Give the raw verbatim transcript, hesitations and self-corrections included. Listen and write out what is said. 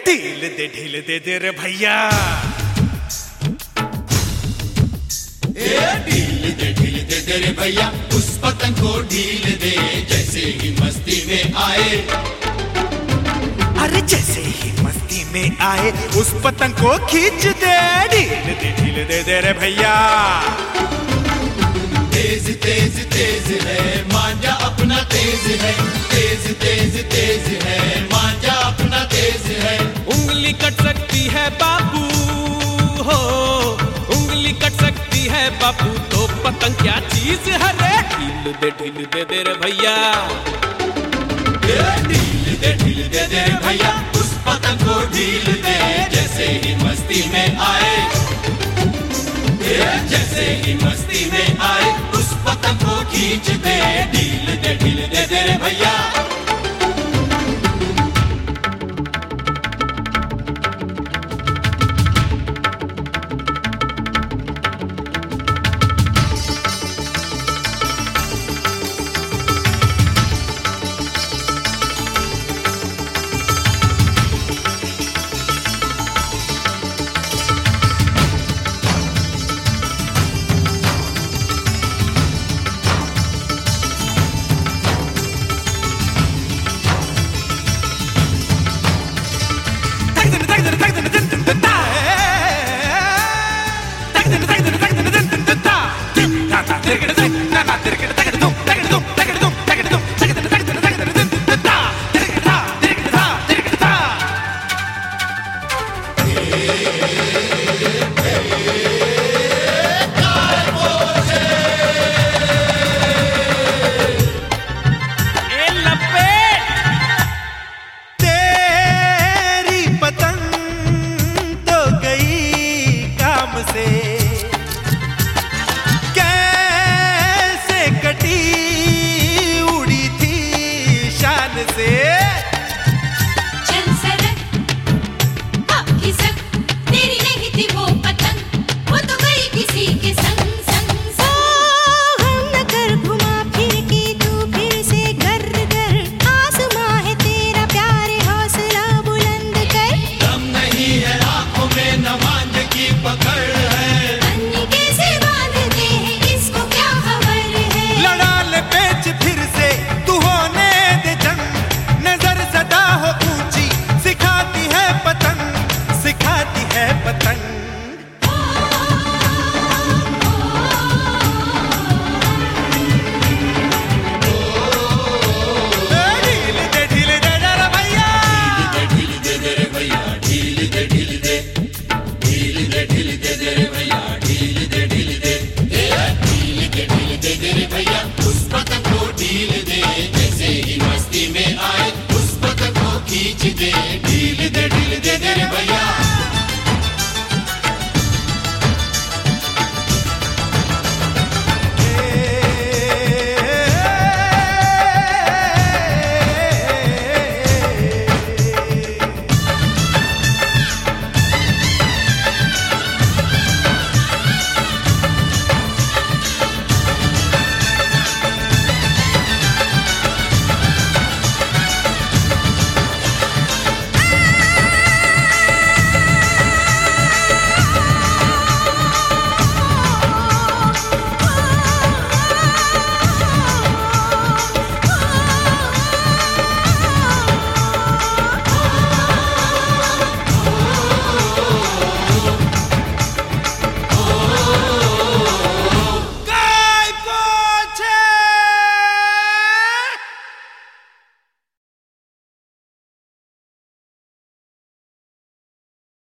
ढील दे ढील दे दे रे भैया, ए ढील दे ढील दे दे रे भैया, उस पतंग को ढील दे जैसे ही मस्ती में आए। अरे जैसे ही मस्ती में आए उस पतंग को खींच दे, ढील दे ढील दे दे रे भैया। तेज तेज तेज है मांझा अपना तेज है, तेज तेज तेज है मांझा अपना तेज है। उंगली कट सकती है बाबू हो, उंगली कट सकती है बाबू, तो पतंग क्या चीज है रे। ढील दे ढील दे दे रे भैया, ढील दे ढील दे दे रे भैया, उस पतंग को ढील दे जैसे ही मस्ती में आए। जैसे ही मस्ती में आए उस पतंग को खींच दे, ढील